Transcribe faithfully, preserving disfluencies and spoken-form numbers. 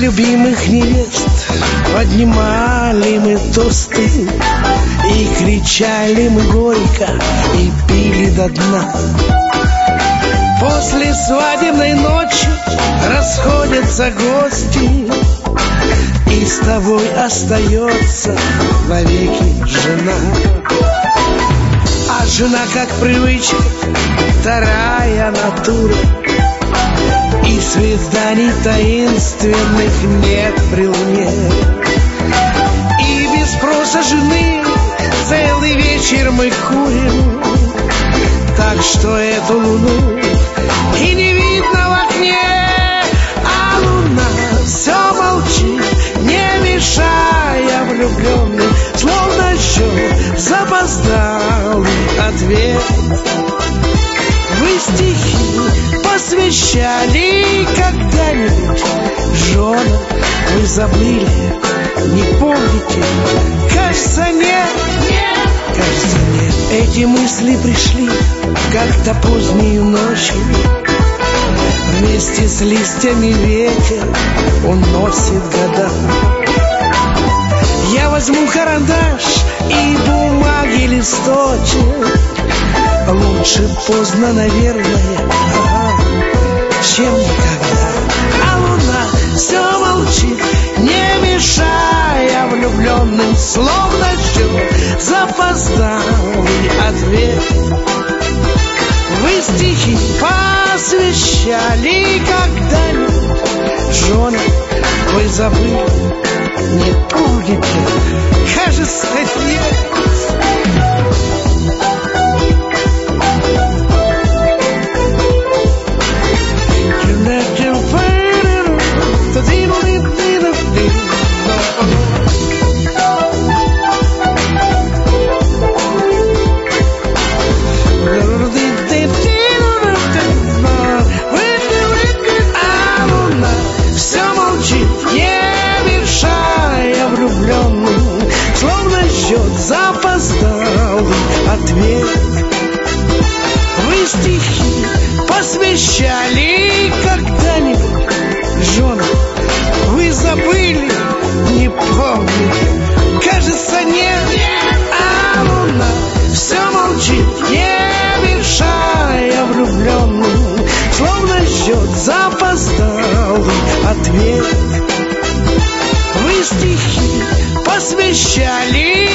любимых невест поднимали мы тосты, и кричали мы горько, и пили до дна. После свадебной ночи расходятся гости, и с тобой остается навеки жена. А жена, как привычка, вторая натура, и свиданий таинственных нет при луне. И без спроса жены целый вечер мы курим, так что эту луну и не видно в окне. А луна все молчит, не мешая влюбленным, словно ждет запоздалый ответ. Вы стихи посвящали когда-нибудь женам? Вы забыли, не помните? Кажется, нет, нет, кажется, нет. Эти мысли пришли как-то поздней ночью. Вместе с листьями ветер уносит года. Я возьму карандаш и бумаги листочек. Лучше поздно, наверное, ага, чем никогда. А луна все молчит, не мешая влюбленным, словно ждет запоздалый ответ. Вы стихи посвящали когда-нибудь женам? Вы забыли, не помните? Кажется, нет. Запоздалый ответ. Вы стихи посвящали когда-нибудь женам? Вы забыли, не помните? Кажется, нет. А луна все молчит, не мешая влюбленным, словно ждет запоздалый ответ. Вы стихи посвящали